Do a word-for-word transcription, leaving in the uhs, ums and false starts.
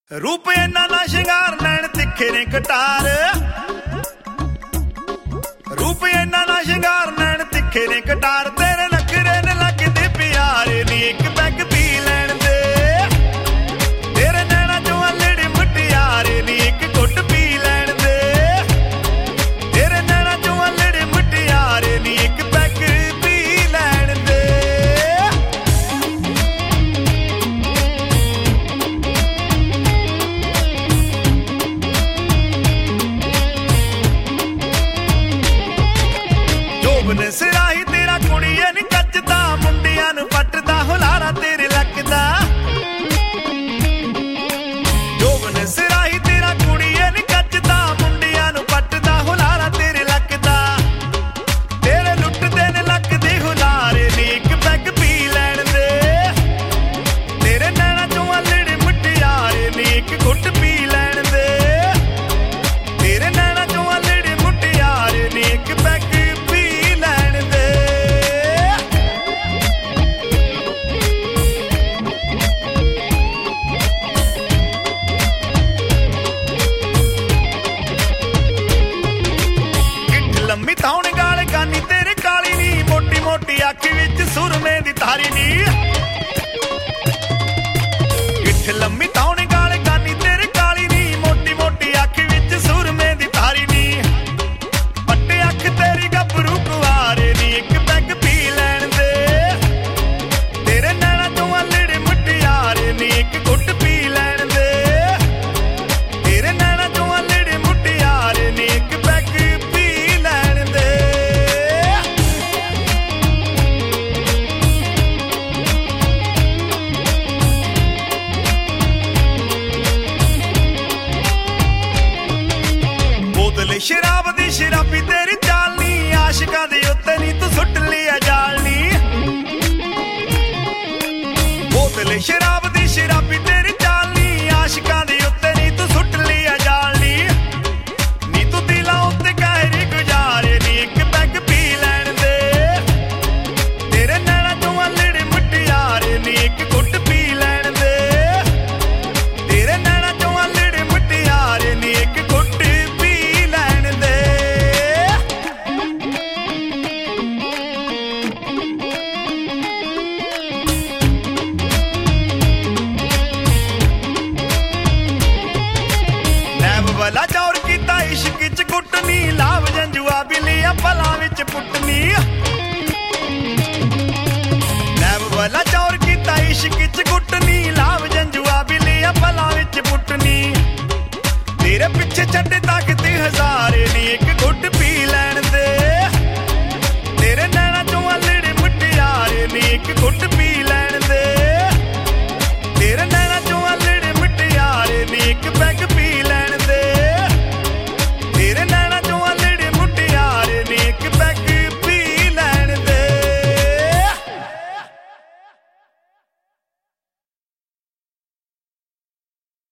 रूप इन्ना ना शिंगार नैन तिखे ने कटार, रूप इन्ना ना शिंगार नैन तिखे ने कटार। तेरे नखरे ने लगदे प्यारे नी एक पैग पी लैण दे, तेरे नैना चों अल्लड़ी मुटियारे नी एक घुट पी लैण दे, तेरे नैना चों अल्लड़ी मुटियारे नी एक पैग पी लैण दे। जोबन सिराही तेरा कुड़िए नी कचदा, मुंडियां नूं पटदा हुलारा तेरे लकदा। जोबन सिराही तेरा कुड़िए नी कचदा, मुंडियां नूं पटदा हुलारा तेरे लकदा। तेरे लुटदे ने लकदे हुलारे नी एक पैग पी लैण दे, तेरे नैना चों अल्लड़ी मुटियारे नी एक घुट पी लैण दे, तेरे नैना चों अल्लड़ी मुटियारे नी एक पैग लम्मी थाउण गाल गानी तेरे काली नी, मोटी मोटी अख विच सुरमे दी धारी नी। गिठ लम्मी थाउण गाल गानी तेरे काली नी, मोटी मोटी अख विच सुरमे दी धारी नी। पट्टे अख तेरी गभरू कुआरे नी एक पैग पी लैण दे, तेरे नैना चों अल्लड़ी मुटियारे नी एक घुट पी लैण दे, तेरे नैना चों अल्लड़ी मुटियारे नी एक पैग शराब दी शराबी तेरी चाल नी, आशिकां दे उत्ते नी तू सुट लिया जाल नी। बोतल शराब दी शराबी तेरी चाल नी, आशिकां दे उत्ते नी तू सुट लिया जाल नी। नी तू दिलां उत्ते कहरी गुजारे नी एक पैग पी लैण दे, तेरे नैना चों अल्लड़ी मुटियारे नी एक घुट पी लैण दे, तेरे नैना चों अल्लड़ी मुटियारे नी एक घुट भला चौर कीता इश्क च कुटनी, लाभ जंजुआ बिलिया भला विच पुटनी।